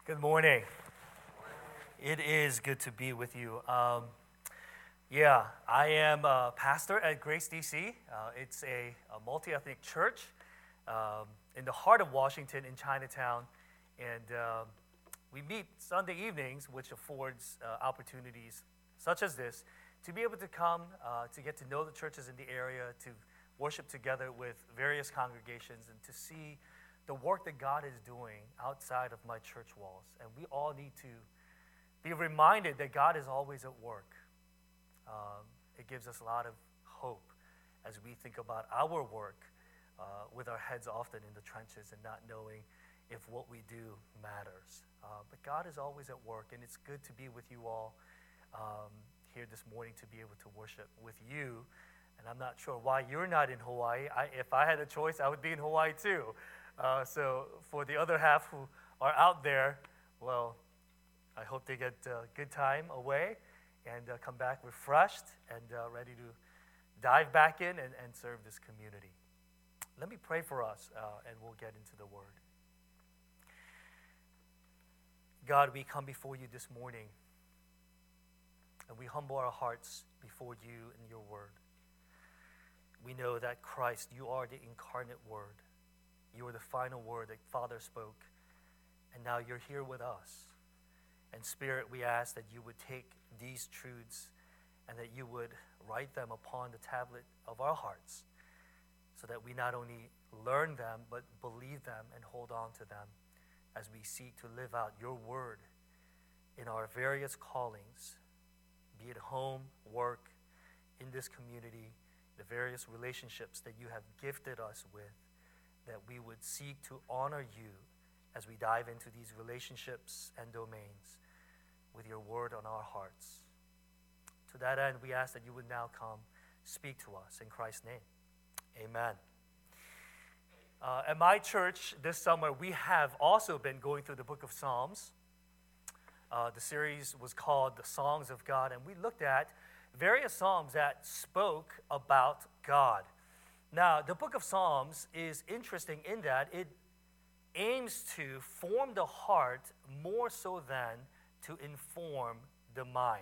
Good morning. It is good to be with you. I am a pastor at Grace DC. It's a multi-ethnic church in the heart of Washington in Chinatown. And we meet Sunday evenings, which affords opportunities such as this to be able to come to get to know the churches in the area, to worship together with various congregations, and to see the work that God is doing outside of my church walls. And we all need to be reminded that God is always at work. It gives us a lot of hope as we think about our work with our heads often in the trenches and not knowing if what we do matters. But God is always at work, and it's good to be with you all here this morning to be able to worship with you. And I'm not sure why you're not in Hawaii. If I had a choice, I would be in Hawaii too. So for the other half who are out there, well, I hope they get a good time away and come back refreshed and ready to dive back in and serve this community. Let me pray for us, and we'll get into the Word. God, we come before you this morning, and we humble our hearts before you and your Word. We know that Christ, you are the incarnate Word. You are the final word that Father spoke, and now you're here with us. And Spirit, we ask that you would take these truths and that you would write them upon the tablet of our hearts so that we not only learn them, but believe them and hold on to them as we seek to live out your word in our various callings, be it home, work, in this community, the various relationships that you have gifted us with, that we would seek to honor you as we dive into these relationships and domains with your word on our hearts. To that end, we ask that you would now come speak to us in Christ's name. Amen. At my church this summer, we have also been going through the book of Psalms. The series was called The Songs of God, and we looked at various psalms that spoke about God. Now, the book of Psalms is interesting in that it aims to form the heart more so than to inform the mind.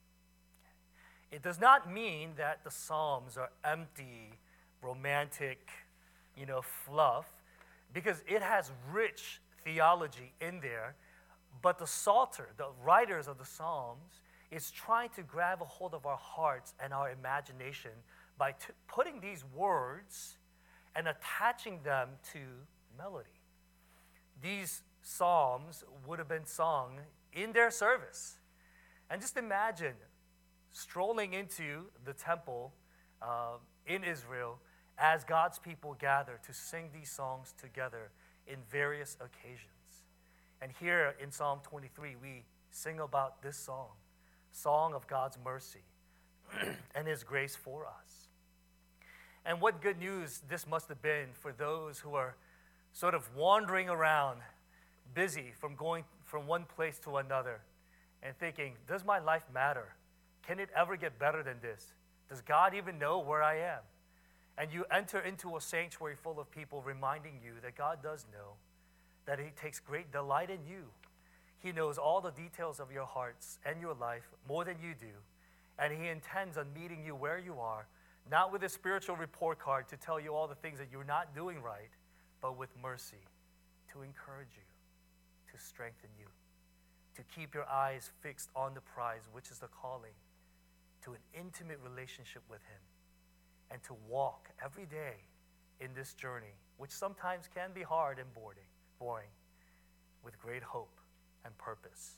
It does not mean that the Psalms are empty, romantic, fluff, because it has rich theology in there, but the Psalter, the writers of the Psalms, is trying to grab a hold of our hearts and our imagination by putting these words and attaching them to melody. These psalms would have been sung in their service. And just imagine strolling into the temple in Israel as God's people gather to sing these songs together in various occasions. And here in Psalm 23, we sing about this song of God's mercy and his grace for us. And what good news this must have been for those who are sort of wandering around, busy from going from one place to another and thinking, does my life matter? Can it ever get better than this? Does God even know where I am? And you enter into a sanctuary full of people reminding you that God does know, that he takes great delight in you. He knows all the details of your hearts and your life more than you do. And he intends on meeting you where you are, not with a spiritual report card to tell you all the things that you're not doing right, but with mercy to encourage you, to strengthen you, to keep your eyes fixed on the prize, which is the calling to an intimate relationship with him, and to walk every day in this journey, which sometimes can be hard and boring, with great hope and purpose.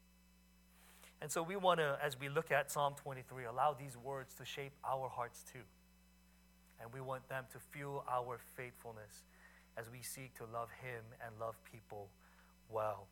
And so we want to, as we look at Psalm 23, allow these words to shape our hearts too. And we want them to fuel our faithfulness as we seek to love him and love people well.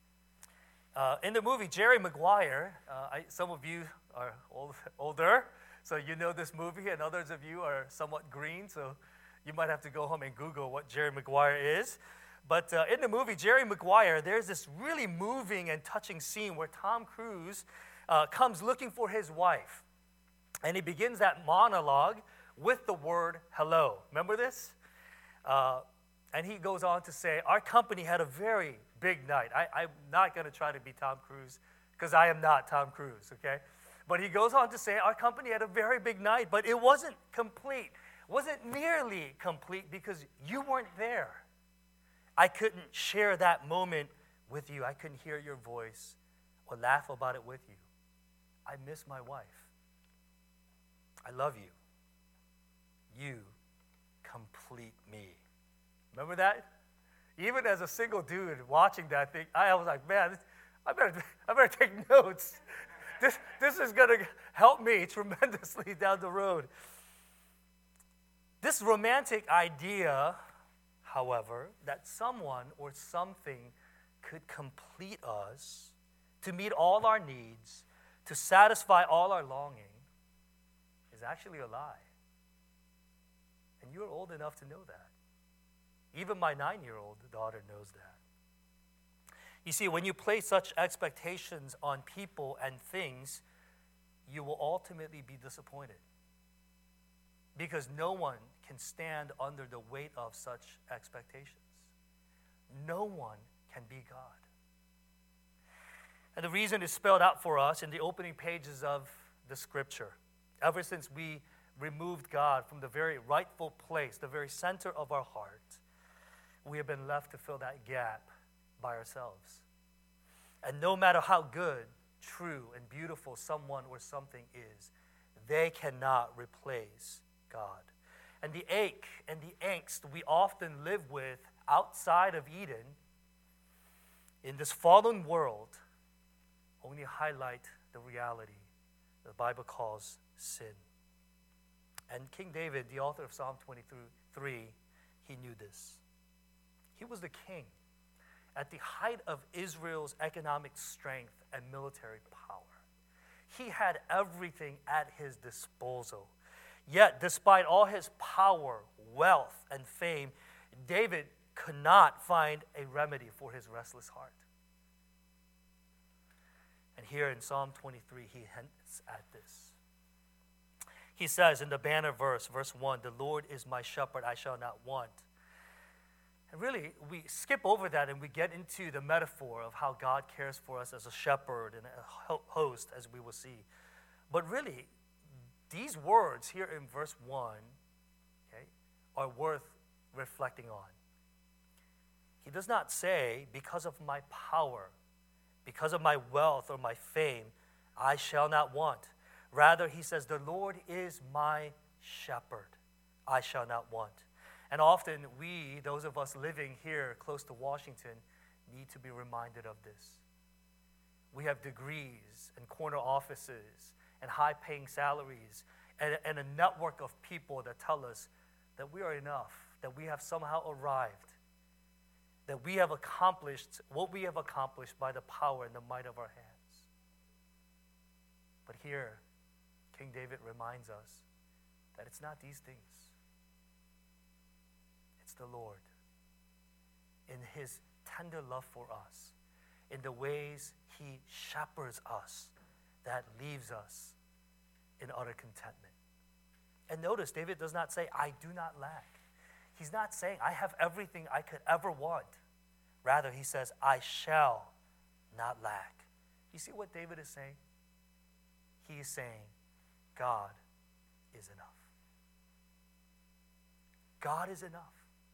In the movie Jerry Maguire, some of you are older, so you know this movie, and others of you are somewhat green, so you might have to go home and Google what Jerry Maguire is. But in the movie Jerry Maguire, there's this really moving and touching scene where Tom Cruise comes looking for his wife. And he begins that monologue with the word hello. Remember this? And he goes on to say, our company had a very big night. I'm not going to try to be Tom Cruise because I am not Tom Cruise, okay? But he goes on to say, our company had a very big night, but it wasn't complete. It wasn't nearly complete because you weren't there. I couldn't share that moment with you. I couldn't hear your voice or laugh about it with you. I miss my wife. I love you. You complete me. Remember that? Even as a single dude watching that thing, I was like, man, I better take notes. This is going to help me tremendously down the road. This romantic idea, however, that someone or something could complete us, to meet all our needs, to satisfy all our longing, is actually a lie. And you're old enough to know that. Even my 9-year-old daughter knows that. You see, when you place such expectations on people and things, you will ultimately be disappointed. Because no one can stand under the weight of such expectations. No one can be God. And the reason is spelled out for us in the opening pages of the Scripture. Ever since we removed God from the very rightful place, the very center of our heart, we have been left to fill that gap by ourselves. And no matter how good, true, and beautiful someone or something is, they cannot replace God. And the ache and the angst we often live with outside of Eden in this fallen world only highlight the reality the Bible calls sin. And King David, the author of Psalm 23, he knew this. He was the king at the height of Israel's economic strength and military power. He had everything at his disposal. Yet, despite all his power, wealth, and fame, David could not find a remedy for his restless heart. And here in Psalm 23, he hints at this. He says in the banner verse 1, "The Lord is my shepherd, I shall not want." And really, we skip over that and we get into the metaphor of how God cares for us as a shepherd and a host, as we will see. But really, these words here in verse 1, okay, are worth reflecting on. He does not say, because of my power, because of my wealth or my fame, I shall not want. Rather, he says, the Lord is my shepherd, I shall not want. And often we, those of us living here close to Washington, need to be reminded of this. We have degrees and corner offices and high-paying salaries and a network of people that tell us that we are enough, that we have somehow arrived, that we have accomplished what we have accomplished by the power and the might of our hands. But here, King David reminds us that it's not these things. It's the Lord. In his tender love for us, in the ways he shepherds us, that leaves us in utter contentment. And notice, David does not say, I do not lack. He's not saying, I have everything I could ever want. Rather, he says, I shall not lack. You see what David is saying? He is saying, God is enough. God is enough.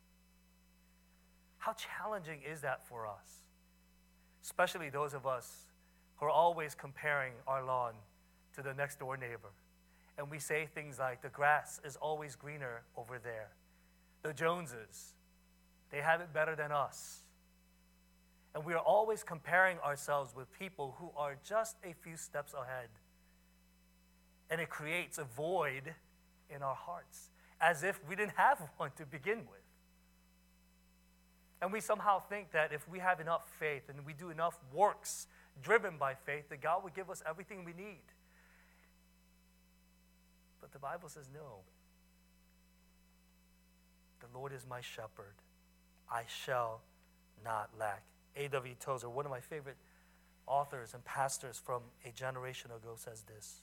How challenging is that for us? Especially those of us who are always comparing our lawn to the next door neighbor. And we say things like, the grass is always greener over there. The Joneses, they have it better than us. And we are always comparing ourselves with people who are just a few steps ahead. And it creates a void in our hearts, as if we didn't have one to begin with. And we somehow think that if we have enough faith and we do enough works driven by faith, that God would give us everything we need. But the Bible says no. The Lord is my shepherd. I shall not lack. A.W. Tozer, one of my favorite authors and pastors from a generation ago, says this.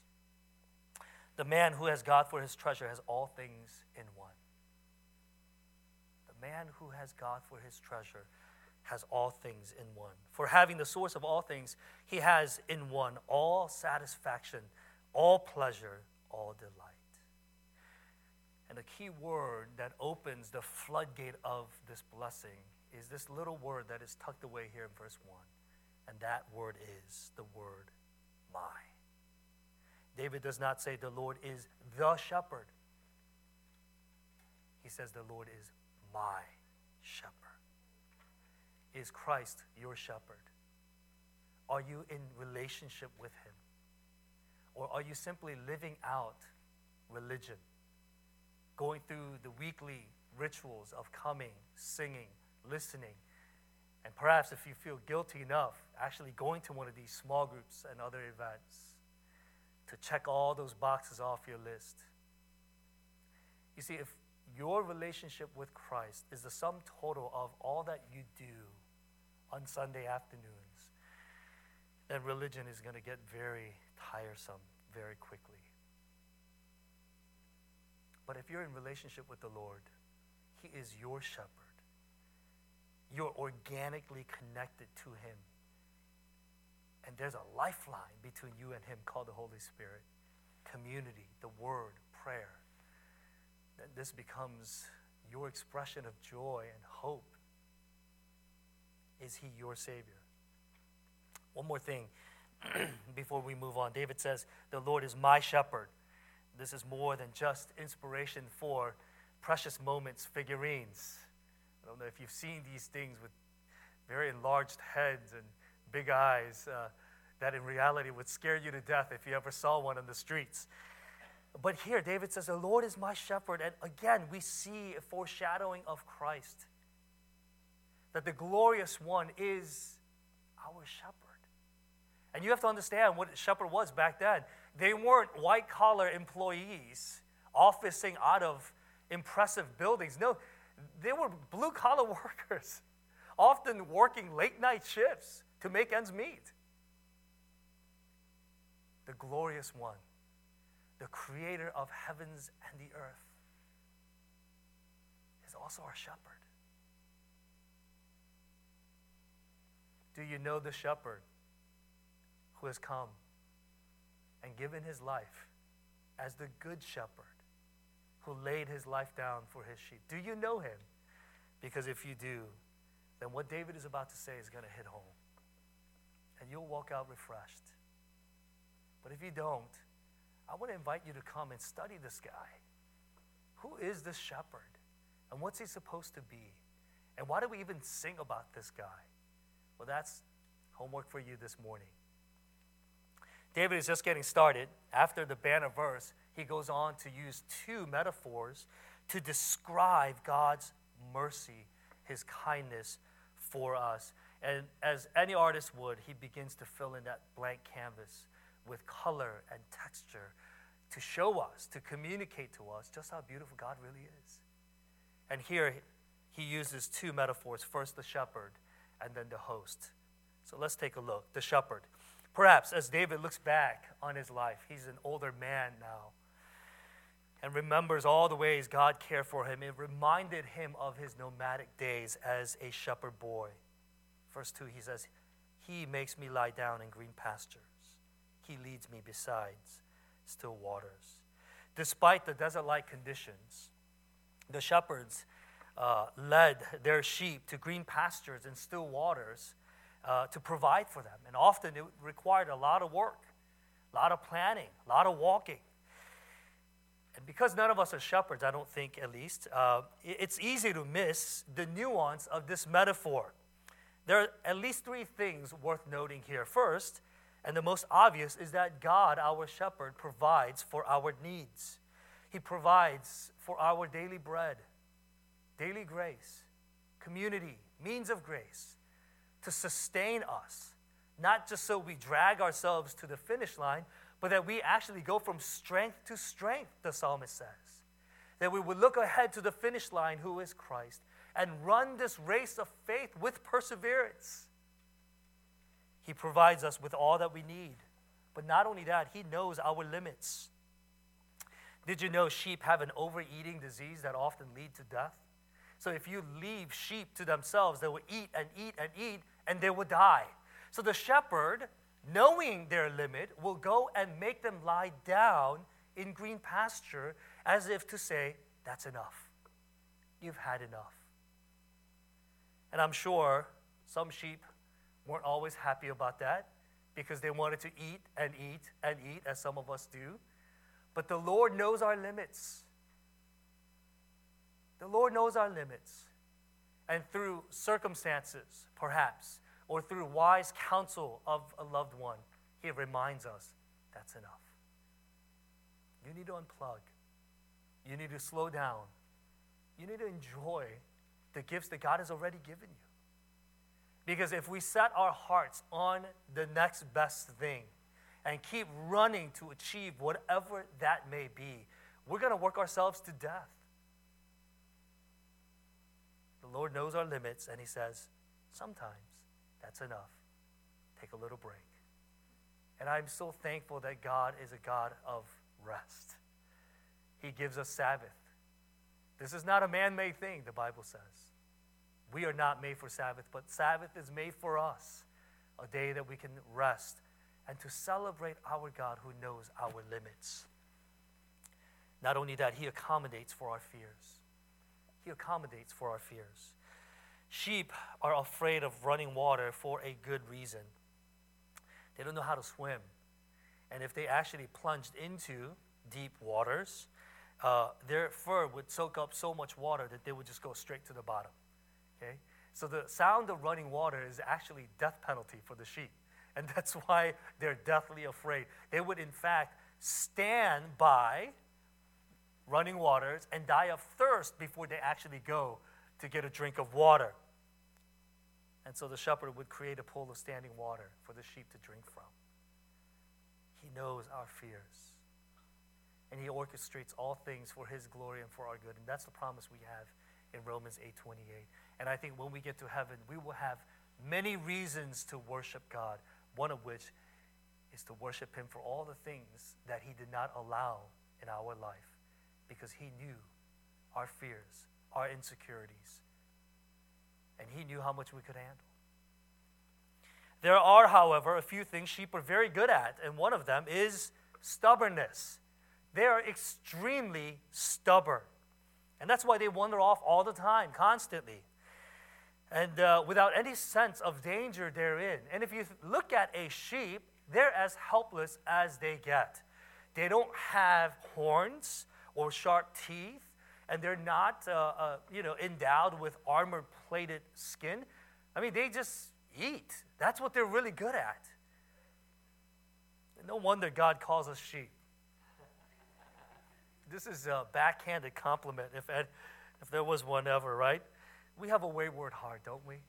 The man who has God for his treasure has all things in one. The man who has God for his treasure has all things in one. For having the source of all things, he has in one all satisfaction, all pleasure, all delight. And the key word that opens the floodgate of this blessing is this little word that is tucked away here in verse 1. And that word is the word my. David does not say the Lord is the shepherd. He says the Lord is my shepherd. Is Christ your shepherd? Are you in relationship with him? Or are you simply living out religion? Going through the weekly rituals of coming, singing, listening, and perhaps if you feel guilty enough, actually going to one of these small groups and other events to check all those boxes off your list. You see, if your relationship with Christ is the sum total of all that you do on Sunday afternoons, then religion is going to get very tiresome very quickly. But if you're in relationship with the Lord, he is your shepherd. You're organically connected to him. And there's a lifeline between you and him called the Holy Spirit. Community, the word, prayer. That this becomes your expression of joy and hope. Is he your Savior? One more thing before we move on. David says, the Lord is my shepherd. This is more than just inspiration for Precious Moments figurines. I don't know if you've seen these things with very enlarged heads and big eyes that in reality would scare you to death if you ever saw one on the streets. But here David says, the Lord is my shepherd. And again, we see a foreshadowing of Christ. That the glorious one is our shepherd. And you have to understand what a shepherd was back then. They weren't white-collar employees officing out of impressive buildings. No, they were blue-collar workers, often working late-night shifts to make ends meet. The glorious one, the creator of heavens and the earth, is also our shepherd. Do you know the shepherd who has come and given his life as the good shepherd who laid his life down for his sheep? Do you know him? Because if you do, then what David is about to say is going to hit home. And you'll walk out refreshed. But if you don't, I want to invite you to come and study this guy. Who is this shepherd? And what's he supposed to be? And why do we even sing about this guy? Well, that's homework for you this morning. David is just getting started. After the banner verse, he goes on to use two metaphors to describe God's mercy, his kindness for us. And as any artist would, he begins to fill in that blank canvas with color and texture to show us, to communicate to us just how beautiful God really is. And here he uses two metaphors, first the shepherd and then the host. So let's take a look. The shepherd. Perhaps as David looks back on his life, he's an older man now, and remembers all the ways God cared for him. It reminded him of his nomadic days as a shepherd boy. Verse 2, he says, he makes me lie down in green pastures. He leads me beside still waters. Despite the desert-like conditions, the shepherds led their sheep to green pastures and still waters to provide for them. And often it required a lot of work, a lot of planning, a lot of walking. And because none of us are shepherds, I don't think at least, it's easy to miss the nuance of this metaphor. There are at least three things worth noting here. First, and the most obvious, is that God, our shepherd, provides for our needs. He provides for our daily bread, daily grace, community, means of grace, to sustain us, not just so we drag ourselves to the finish line, but that we actually go from strength to strength, the psalmist says. That we would look ahead to the finish line, who is Christ, and run this race of faith with perseverance. He provides us with all that we need. But not only that, he knows our limits. Did you know sheep have an overeating disease that often leads to death? So if you leave sheep to themselves, they will eat and eat and eat, and they will die. So the shepherd, knowing their limit, will go and make them lie down in green pasture as if to say, that's enough. You've had enough. And I'm sure some sheep weren't always happy about that because they wanted to eat and eat and eat, as some of us do. But the Lord knows our limits. The Lord knows our limits. And through circumstances, perhaps, or through wise counsel of a loved one, He reminds us, that's enough. You need to unplug. You need to slow down. You need to enjoy the gifts that God has already given you. Because if we set our hearts on the next best thing and keep running to achieve whatever that may be, we're going to work ourselves to death. The Lord knows our limits, and He says, sometimes that's enough. Take a little break. And I'm so thankful that God is a God of rest. He gives us Sabbath. This is not a man-made thing, the Bible says. We are not made for Sabbath, but Sabbath is made for us, a day that we can rest and to celebrate our God who knows our limits. Not only that, He accommodates for our fears. He accommodates for our fears. Sheep are afraid of running water for a good reason. They don't know how to swim. And if they actually plunged into deep waters, their fur would soak up so much water that they would just go straight to the bottom. Okay? So the sound of running water is actually death penalty for the sheep. And that's why they're deathly afraid. They would, in fact, stand by running waters and die of thirst before they actually go to get a drink of water. And so the shepherd would create a pool of standing water for the sheep to drink from. He knows our fears. And He orchestrates all things for His glory and for our good. And that's the promise we have in Romans 8:28. And I think when we get to heaven, we will have many reasons to worship God, one of which is to worship Him for all the things that He did not allow in our life, because He knew our fears, our insecurities, and He knew how much we could handle. There are, however, a few things sheep are very good at, and one of them is stubbornness. They are extremely stubborn. And that's why they wander off all the time, constantly, and without any sense of danger therein. And if you look at a sheep, they're as helpless as they get. They don't have horns or sharp teeth, and they're not endowed with armor-plated skin. I mean, they just eat. That's what they're really good at. And no wonder God calls us sheep. This is a backhanded compliment, if there was one ever, right? We have a wayward heart, don't we?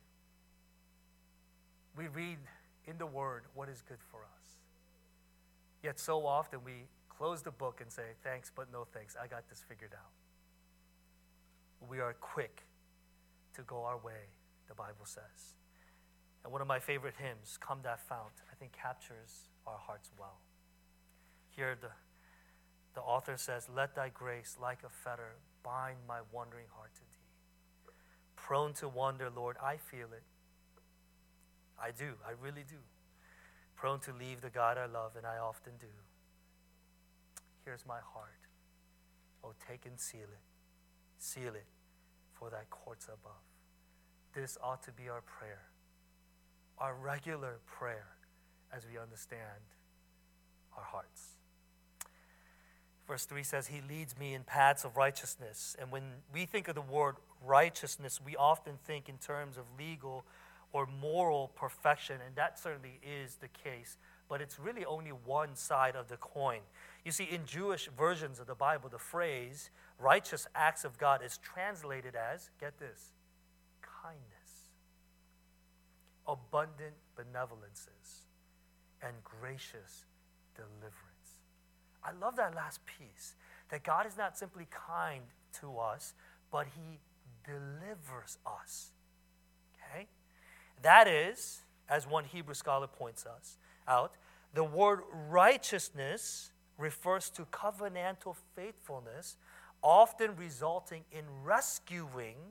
We read in the Word what is good for us. Yet so often we close the book and say, thanks, but no thanks. I got this figured out. We are quick to go our way, the Bible says. And one of my favorite hymns, Come Thou Fount, I think captures our hearts well. Here the author says, let Thy grace like a fetter bind my wandering heart to Thee. Prone to wander, Lord, I feel it. I do, I really do. Prone to leave the God I love, and I often do. Here's my heart. Oh, take and seal it. Seal it for Thy courts above. This ought to be our prayer, our regular prayer as we understand our hearts. Verse 3 says, He leads me in paths of righteousness. And when we think of the word righteousness, we often think in terms of legal or moral perfection, and that certainly is the case. But it's really only one side of the coin. You see, in Jewish versions of the Bible, the phrase righteous acts of God is translated as, get this, kindness, abundant benevolences, and gracious deliverance. I love that last piece, that God is not simply kind to us, but He delivers us. Okay? That is, as one Hebrew scholar points us out, the word righteousness refers to covenantal faithfulness, often resulting in rescuing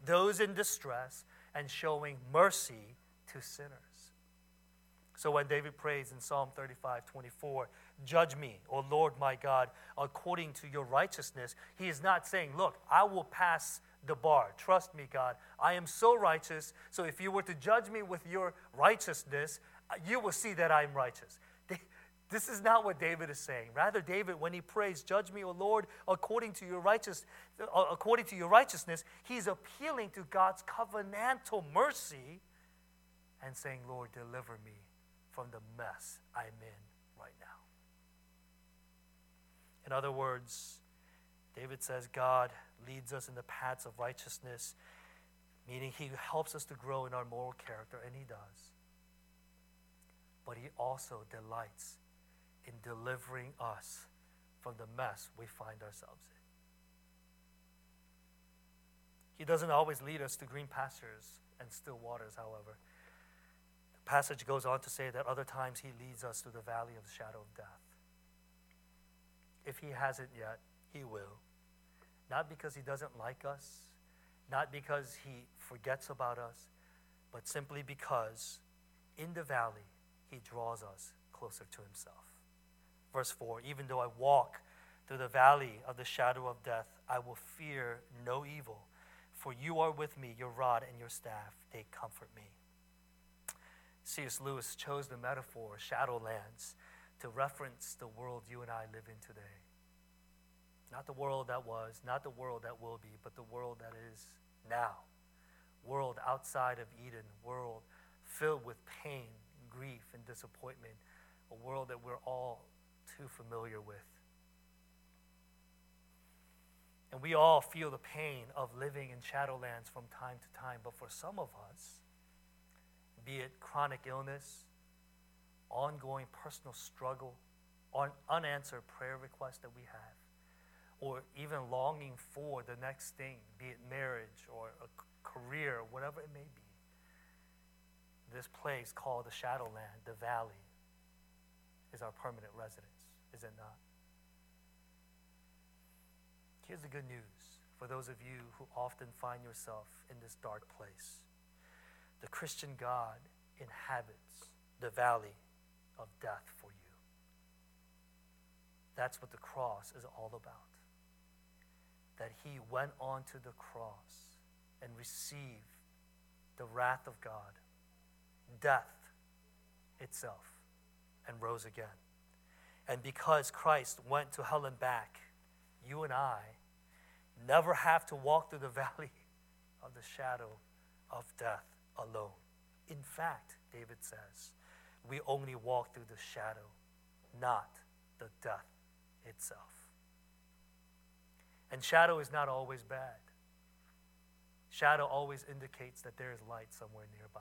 those in distress, and showing mercy to sinners. So when David prays in Psalm 35:24, judge me, O Lord my God, according to your righteousness, he is not saying, look, I will pass the bar. Trust me, God. I am so righteous, so if you were to judge me with your righteousness, you will see that I am righteous. This is not what David is saying. Rather, David, when he prays, judge me, O Lord, according to your righteousness, he's appealing to God's covenantal mercy and saying, Lord, deliver me from the mess I'm in right now. In other words, David says God leads us in the paths of righteousness, meaning he helps us to grow in our moral character, and he does. But he also delights in delivering us from the mess we find ourselves in. He doesn't always lead us to green pastures and still waters, however. The passage goes on to say that other times he leads us to the valley of the shadow of death. If he hasn't yet, he will. Not because he doesn't like us, not because he forgets about us, but simply because in the valley, he draws us closer to himself. Verse 4, even though I walk through the valley of the shadow of death, I will fear no evil, for you are with me, your rod and your staff, they comfort me. C.S. Lewis chose the metaphor, Shadowlands, to reference the world you and I live in today. Not the world that was, not the world that will be, but the world that is now. World outside of Eden, world filled with pain, grief, and disappointment, a world that we're all too familiar with. And we all feel the pain of living in Shadowlands from time to time, but for some of us, be it chronic illness, ongoing personal struggle, unanswered prayer requests that we have, or even longing for the next thing, be it marriage or a career, whatever it may be, this place called the Shadowland, the valley, is our permanent residence, is it not? Here's the good news for those of you who often find yourself in this dark place. The Christian God inhabits the valley of death for you. That's what the cross is all about. That he went onto the cross and received the wrath of God, death itself, and rose again. And because Christ went to hell and back, you and I never have to walk through the valley of the shadow of death alone. In fact, David says, we only walk through the shadow, not the death itself. And shadow is not always bad. Shadow always indicates that there is light somewhere nearby.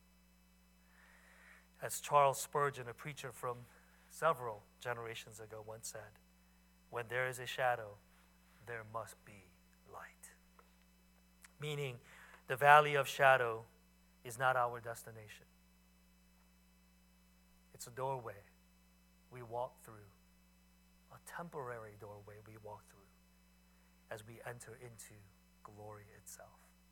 As Charles Spurgeon, a preacher from several generations ago, once said, when there is a shadow, there must be light. Meaning, the valley of shadow is not our destination. It's a doorway we walk through, a temporary doorway we walk through as we enter into glory itself.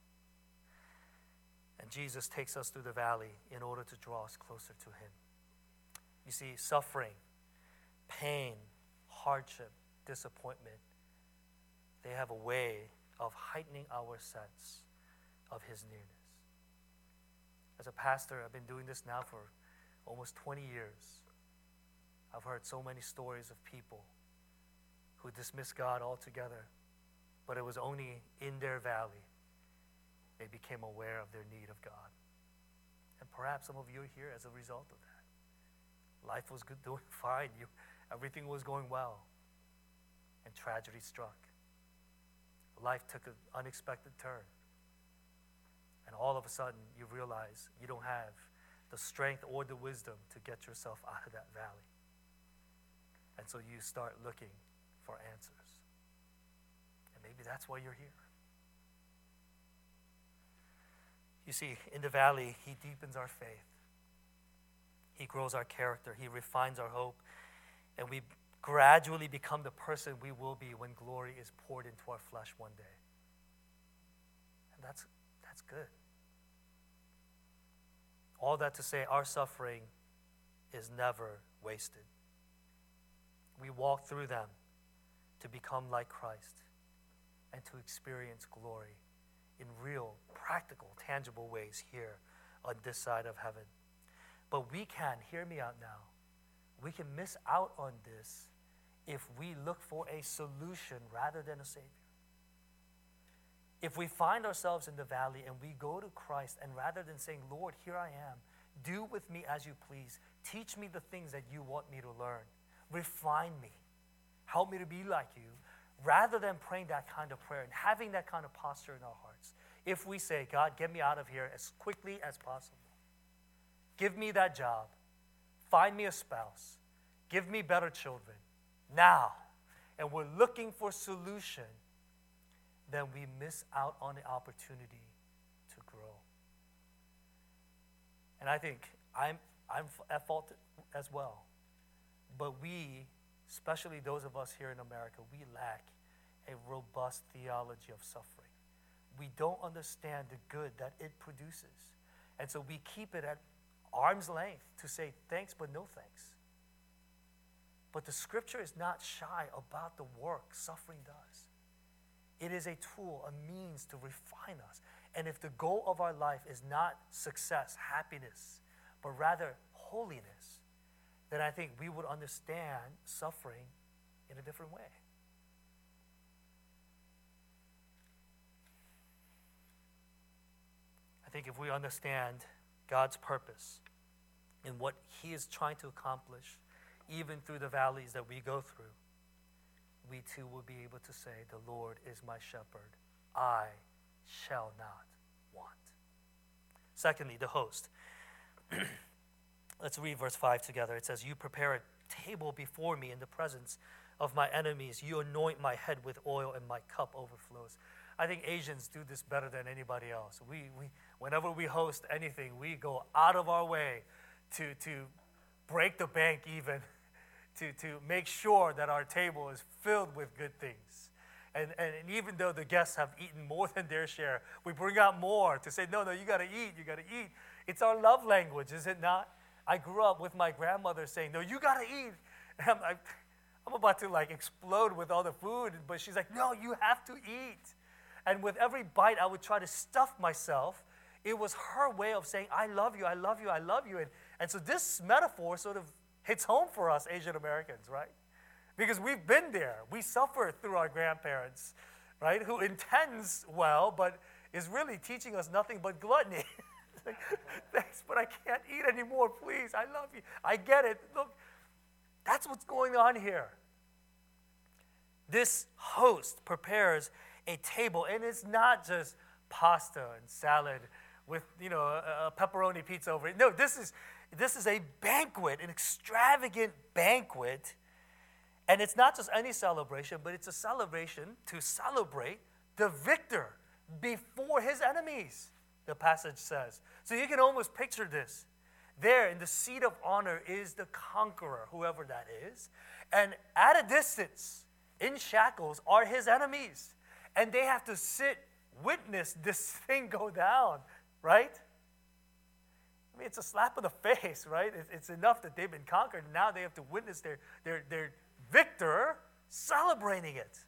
And Jesus takes us through the valley in order to draw us closer to him. You see, suffering, pain, hardship, disappointment, they have a way of heightening our sense of his nearness. As a pastor, I've been doing this now for almost 20 years. I've heard so many stories of people who dismiss God altogether, but it was only in their valley they became aware of their need of God. And perhaps some of you are here as a result of that. Life was good, doing fine. Everything was going well. And tragedy struck. Life took an unexpected turn. And all of a sudden, you realize you don't have the strength or the wisdom to get yourself out of that valley. And so you start looking for answers. And maybe that's why you're here. You see, in the valley, he deepens our faith. He grows our character. He refines our hope. And we gradually become the person we will be when glory is poured into our flesh one day. And that's good. All that to say, our suffering is never wasted. We walk through them to become like Christ and to experience glory in real, practical, tangible ways here on this side of heaven. But we can, hear me out now, we can miss out on this if we look for a solution rather than a Savior. If we find ourselves in the valley and we go to Christ, and rather than saying, Lord, here I am, do with me as you please, teach me the things that you want me to learn, refine me, help me to be like you, rather than praying that kind of prayer and having that kind of posture in our hearts, if we say, God, get me out of here as quickly as possible, give me that job, find me a spouse, give me better children, now, and we're looking for solution, then we miss out on the opportunity to grow. And I think I'm at fault as well. But we, especially those of us here in America, we lack a robust theology of suffering. We don't understand the good that it produces. And so we keep it at arm's length to say thanks but no thanks. But the scripture is not shy about the work suffering does. It is a tool, a means to refine us. And if the goal of our life is not success, happiness, but rather holiness, then I think we would understand suffering in a different way. I think if we understand God's purpose and what He is trying to accomplish, even through the valleys that we go through, we too will be able to say, the Lord is my shepherd. I shall not want. Secondly, the host. Let's read verse 5 together. It says, you prepare a table before me in the presence of my enemies. You anoint my head with oil and my cup overflows. I think Asians do this better than anybody else. We whenever we host anything, we go out of our way to break the bank even, to make sure that our table is filled with good things. And even though the guests have eaten more than their share, we bring out more to say, no, you got to eat, you got to eat. It's our love language, is it not? I grew up with my grandmother saying, no, you got to eat. And I'm about to explode with all the food, but she's like, no, you have to eat. And with every bite, I would try to stuff myself. It was her way of saying, I love you, I love you, I love you. And so this metaphor sort of hits home for us Asian Americans, right? Because we've been there. We suffer through our grandparents, right? Who intends well, but is really teaching us nothing but gluttony. Like, thanks, but I can't eat anymore, please. I love you. I get it. Look, that's what's going on here. This host prepares a table, and it's not just pasta and salad with, a pepperoni pizza over it. No, this is a banquet, an extravagant banquet. And it's not just any celebration, but it's a celebration to celebrate the victor before his enemies, the passage says. So you can almost picture this. There in the seat of honor is the conqueror, whoever that is. And at a distance, in shackles, are his enemies. And they have to witness this thing go down, right? I mean, it's a slap in the face, right? It's enough that they've been conquered. Now they have to witness their victor celebrating it.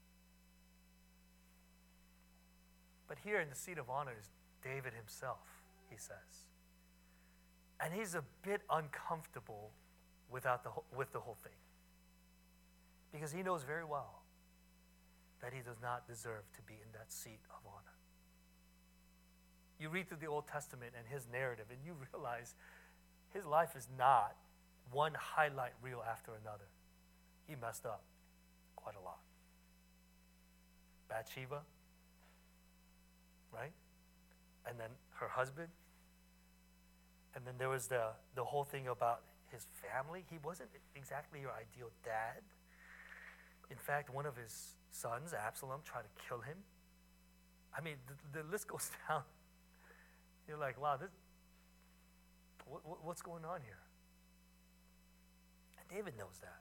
But here in the seat of honor is David himself, he says. And he's a bit uncomfortable with the whole thing. Because he knows very well that he does not deserve to be in that seat of honor. You read through the Old Testament and his narrative, and you realize his life is not one highlight reel after another. He messed up quite a lot. Bathsheba, right? And then her husband. And then there was the whole thing about his family. He wasn't exactly your ideal dad. In fact, one of his sons, Absalom, tried to kill him. I mean, the list goes down. You're like, wow, what's going on here? And David knows that.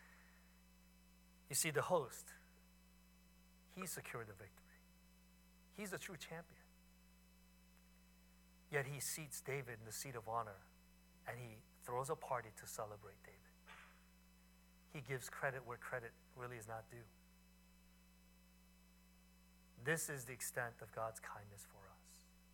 You see, the host, he secured the victory. He's the true champion. Yet he seats David in the seat of honor, and he throws a party to celebrate David. He gives credit where credit really is not due. This is the extent of God's kindness for us.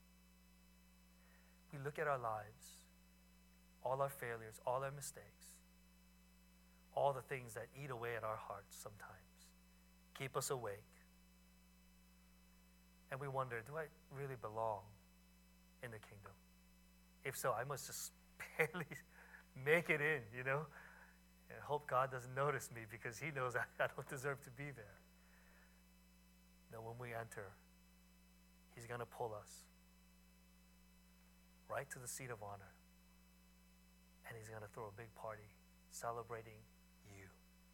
We look at our lives, all our failures, all our mistakes, all the things that eat away at our hearts sometimes, keep us awake. And we wonder, do I really belong in the kingdom? If so, I must just barely make it in, and hope God doesn't notice me because he knows I don't deserve to be there. No, when we enter, he's going to pull us right to the seat of honor, and he's going to throw a big party celebrating you.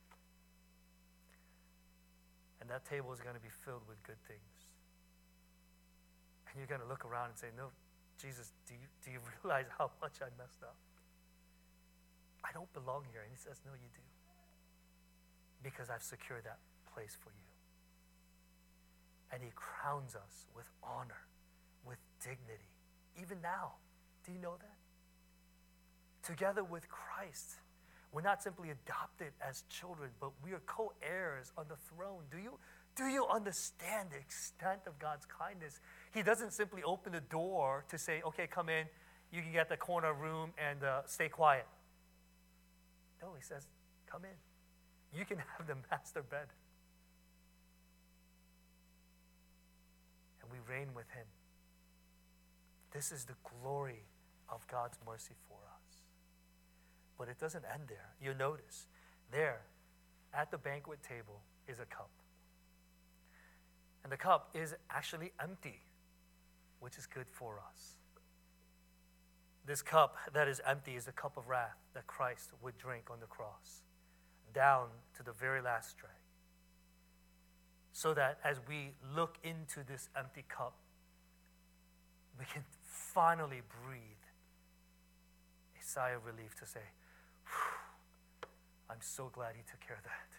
And that table is going to be filled with good things. And you're going to look around and say, no, Jesus, do you realize how much I messed up? I don't belong here. And he says, no, you do. Because I've secured that place for you. And he crowns us with honor, with dignity, even now. Do you know that? Together with Christ, we're not simply adopted as children, but we are co-heirs on the throne. Do you understand the extent of God's kindness? He doesn't simply open the door to say, okay, come in, you can get the corner room and stay quiet. No, he says, come in. You can have the master bed. And we reign with him. This is the glory of God's mercy for us. But it doesn't end there. You'll notice, there, at the banquet table, is a cup. And the cup is actually empty, which is good for us. This cup that is empty is a cup of wrath that Christ would drink on the cross, down to the very last drag. So that as we look into this empty cup, we can finally breathe a sigh of relief to say, I'm so glad he took care of that.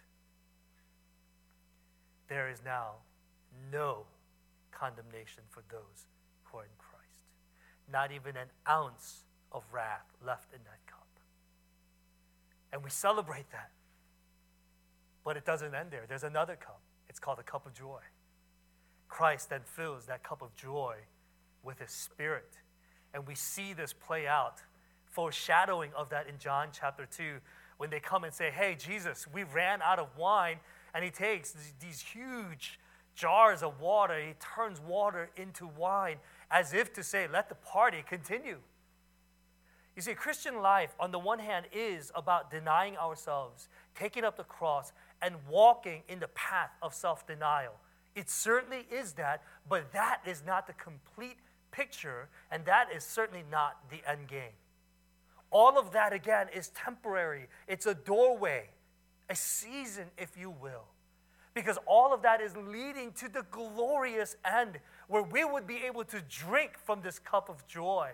There is now no condemnation for those who are in Christ. Not even an ounce of wrath left in that cup. And we celebrate that. But it doesn't end there. There's another cup. It's called the cup of joy. Christ then fills that cup of joy with his Spirit. And we see this play out, foreshadowing of that in John chapter 2, when they come and say, hey, Jesus, we ran out of wine. And he takes these huge jars of water. He turns water into wine as if to say, let the party continue. You see, Christian life, on the one hand, is about denying ourselves, taking up the cross, and walking in the path of self-denial. It certainly is that, but that is not the complete picture, and that is certainly not the end game. All of that, again, is temporary. It's a doorway, a season, if you will. Because all of that is leading to the glorious end where we would be able to drink from this cup of joy.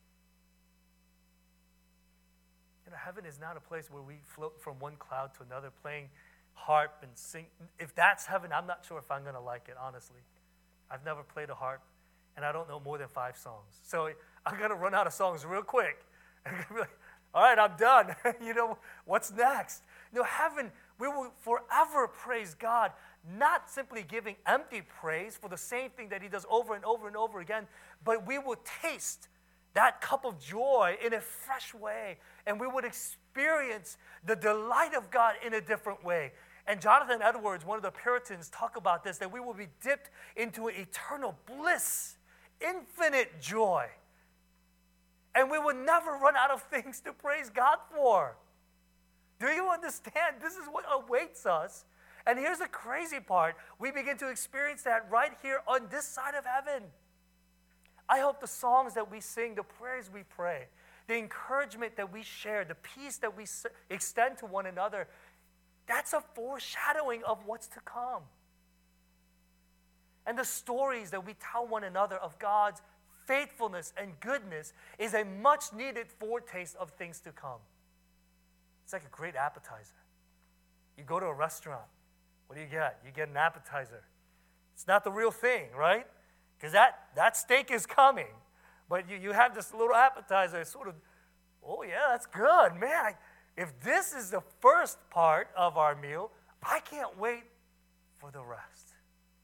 Heaven is not a place where we float from one cloud to another playing harp and sing. If that's heaven, I'm not sure if I'm going to like it, honestly. I've never played a harp, and I don't know more than 5 songs. So I'm going to run out of songs real quick. I'm going to be like, all right, I'm done. What's next? Heaven, we will forever praise God, not simply giving empty praise for the same thing that he does over and over and over again, but we will taste that cup of joy in a fresh way, and we would experience the delight of God in a different way. And Jonathan Edwards, one of the Puritans, talk about this, that we will be dipped into an eternal bliss, infinite joy. And we will never run out of things to praise God for. Do you understand? This is what awaits us. And here's the crazy part. We begin to experience that right here on this side of heaven. I hope the songs that we sing, the prayers we pray, the encouragement that we share, the peace that we extend to one another, that's a foreshadowing of what's to come. And the stories that we tell one another of God's faithfulness and goodness is a much needed foretaste of things to come. It's like a great appetizer. You go to a restaurant, what do you get? You get an appetizer. It's not the real thing, right? Because that steak is coming. But you have this little appetizer. It's sort of, oh, yeah, that's good. Man, if this is the first part of our meal, I can't wait for the rest.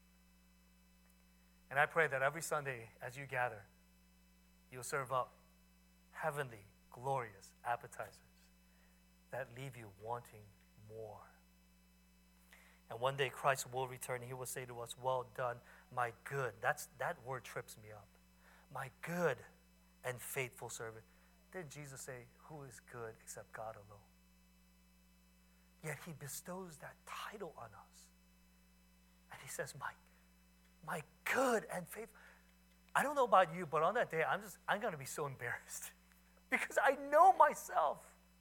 And I pray that every Sunday as you gather, you'll serve up heavenly, glorious appetizers that leave you wanting more. And one day Christ will return. He will say to us, well done, my good. That word trips me up. My good and faithful servant. Didn't Jesus say, who is good except God alone? Yet he bestows that title on us. And he says, my good and faithful. I don't know about you, but on that day, I'm going to be so embarrassed because I know myself.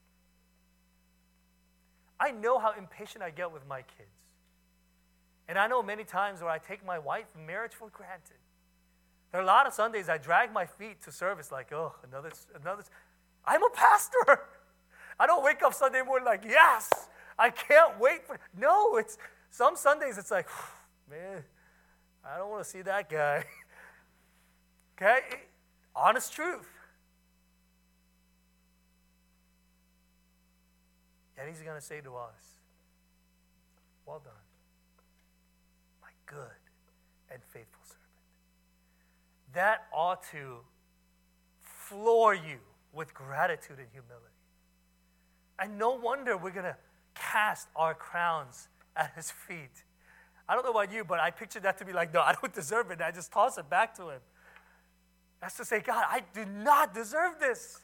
I know how impatient I get with my kids. And I know many times where I take my wife and marriage for granted. There are a lot of Sundays I drag my feet to service like, oh, another. I'm a pastor. I don't wake up Sunday morning like, yes, I can't wait for. No, it's some Sundays it's like, man, I don't want to see that guy. Okay? Honest truth. Yet he's going to say to us, well done, my good and faithful servant. That ought to floor you with gratitude and humility. And no wonder we're going to cast our crowns at his feet. I don't know about you, but I pictured that to be like, no, I don't deserve it. I just toss it back to him. That's to say, God, I do not deserve this.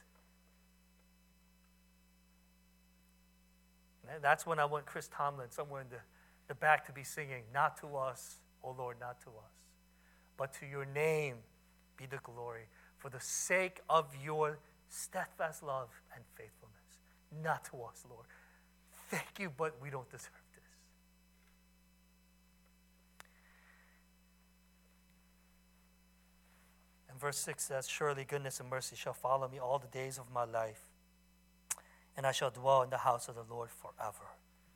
And that's when I want Chris Tomlin somewhere in the back to be singing, not to us, O Lord, not to us, but to your name be the glory for the sake of your steadfast love and faithfulness. Not to us, Lord. Thank you, but we don't deserve this. And verse 6 says, surely goodness and mercy shall follow me all the days of my life, and I shall dwell in the house of the Lord forever.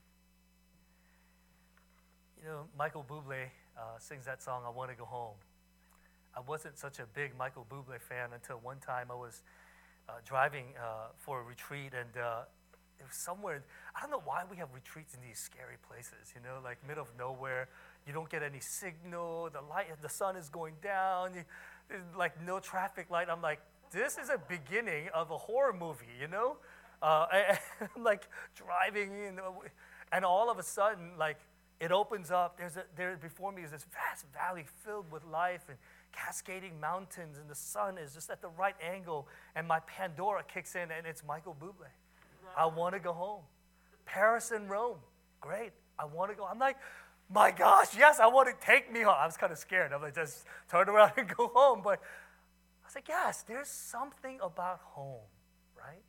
You know, Michael Bublé sings that song, I Want to Go Home. I wasn't such a big Michael Bublé fan until one time I was driving for a retreat, and it was somewhere, I don't know why we have retreats in these scary places, you know, like middle of nowhere. You don't get any signal, the sun is going down, there's like no traffic light. I'm like, this is a beginning of a horror movie, you know? I'm like driving, and all of a sudden, like, it opens up. There before me is this vast valley filled with life and cascading mountains, and the sun is just at the right angle, and my Pandora kicks in, and it's Michael Bublé. I want to go home. Paris and Rome, great. I want to go. I'm like, my gosh, yes, I want to take me home. I was kind of scared. I'm like, just turn around and go home. But I was like, yes, there's something about home, right?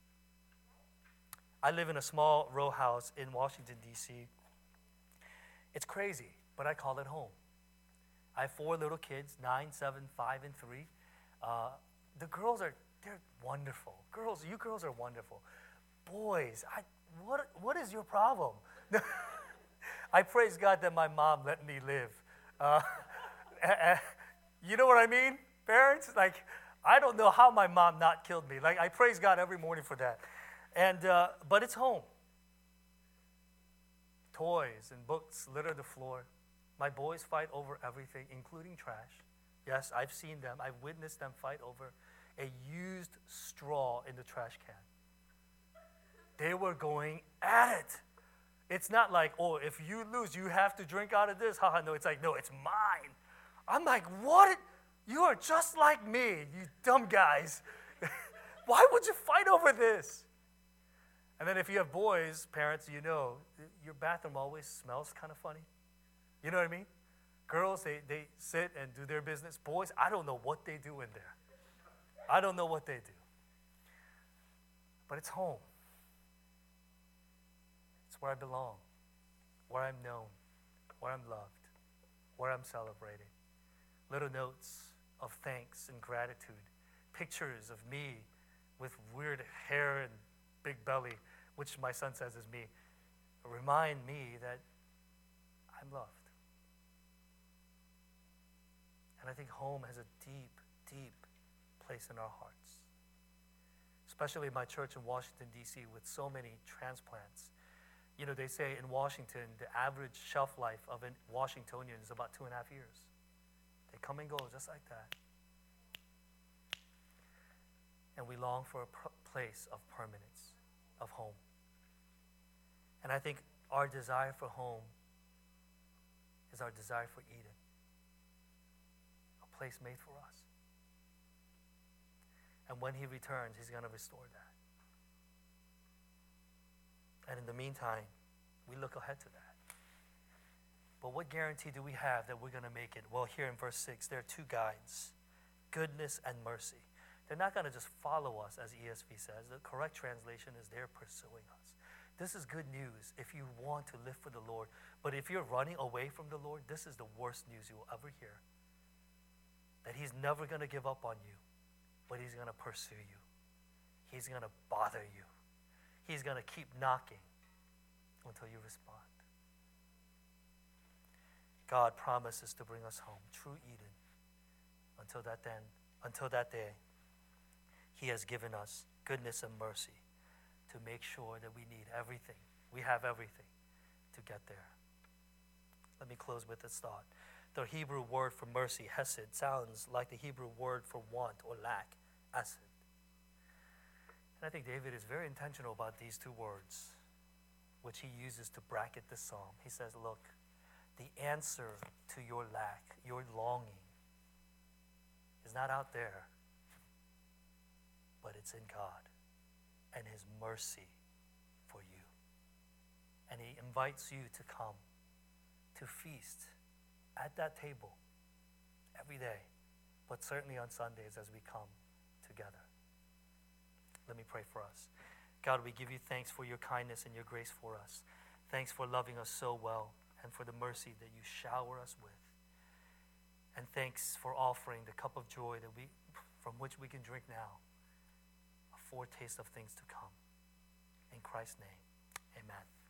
I live in a small row house in Washington, D.C. It's crazy, but I call it home. I have 4 little kids, 9, 7, 5, and 3. The girls they're wonderful. You girls are wonderful. Boys, what is your problem? I praise God that my mom let me live. You know what I mean, parents? Like, I don't know how my mom not killed me. Like, I praise God every morning for that. And but it's home. Toys and books litter the floor. My boys fight over everything, including trash. Yes, I've seen them. I've witnessed them fight over a used straw in the trash can. They were going at it. It's not like, oh, if you lose, you have to drink out of this. Haha, no, it's like, no, it's mine. I'm like, what? You are just like me, you dumb guys. Why would you fight over this? And then if you have boys, parents, you know, your bathroom always smells kind of funny. You know what I mean? Girls, they sit and do their business. Boys, I don't know what they do in there. I don't know what they do. But it's home. It's where I belong, where I'm known, where I'm loved, where I'm celebrated. Little notes of thanks and gratitude. Pictures of me with weird hair and big belly, which my son says is me, remind me that I'm loved. And I think home has a deep, deep place in our hearts. Especially my church in Washington, D.C., with so many transplants. You know, they say in Washington, the average shelf life of a Washingtonian is about 2.5 years. They come and go just like that. And we long for a place of permanence, of home. And I think our desire for home is our desire for Eden, a place made for us. And when he returns, he's going to restore that. And in the meantime, we look ahead to that. But what guarantee do we have that we're going to make it? Well, here in verse 6, there are two guides, goodness and mercy. They're not going to just follow us, as ESV says. The correct translation is they're pursuing us. This is good news if you want to live for the Lord. But if you're running away from the Lord, this is the worst news you will ever hear. That he's never going to give up on you, but he's going to pursue you. He's going to bother you. He's going to keep knocking until you respond. God promises to bring us home, true Eden. Until that day, he has given us goodness and mercy to make sure that we need everything. We have everything to get there. Let me close with this thought. The Hebrew word for mercy, hesed, sounds like the Hebrew word for want or lack, ased. And I think David is very intentional about these two words, which he uses to bracket this psalm. He says, look, the answer to your lack, your longing, is not out there, but it's in God and his mercy for you. And he invites you to come, to feast at that table every day, but certainly on Sundays as we come together. Let me pray for us. God, we give you thanks for your kindness and your grace for us. Thanks for loving us so well and for the mercy that you shower us with. And thanks for offering the cup of joy from which we can drink now, a foretaste of things to come. In Christ's name, amen.